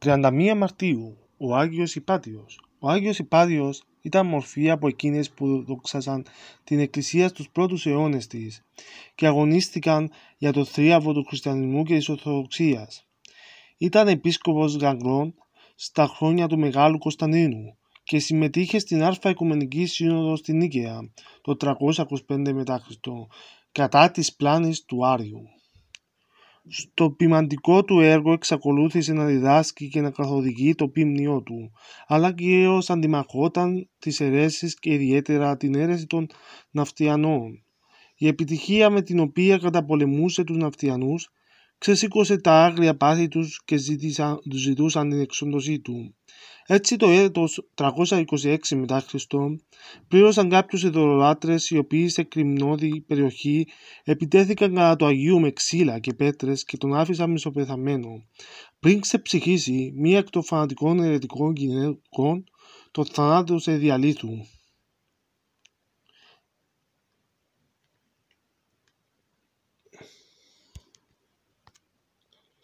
31 Μαρτίου, ο Άγιος Ιπάτιος. Ο Άγιος Ιπάτιος ήταν μορφή από εκείνες που δόξασαν την Εκκλησία στους πρώτους αιώνες της και αγωνίστηκαν για το θρίαμβο του χριστιανισμού και της Ορθοδοξίας. Ήταν επίσκοπος Γαγρών στα χρόνια του Μεγάλου Κωνσταντίνου και συμμετείχε στην Άρφα Οικουμενική Σύνοδο στη Νίκαια το 325 μετά Χριστό κατά της πλάνης του Άριου. Στο ποιμαντικό του έργο εξακολούθησε να διδάσκει και να καθοδηγεί το ποίμνιό του, αλλά κυρίως αντιμαχόταν τις αιρέσεις και ιδιαίτερα την αίρεση των Ναυτιανών. Η επιτυχία με την οποία καταπολεμούσε τους Ναυτιανούς ξεσήκωσε τα άγρια πάθη τους και ζητούσαν την εξόντωσή του. Έτσι το έτος 326 μετά Χριστό πλήρωσαν κάποιους ειδωλολάτρες οι οποίοι σε κρυμνώδη περιοχή επιτέθηκαν κατά του Αγίου με ξύλα και πέτρες και τον άφησαν μισοπεθαμένο. Πριν ξεψυχήσει, μία εκ των φανατικών αιρετικών γυναικών τον θανάτωσε διαλύθου.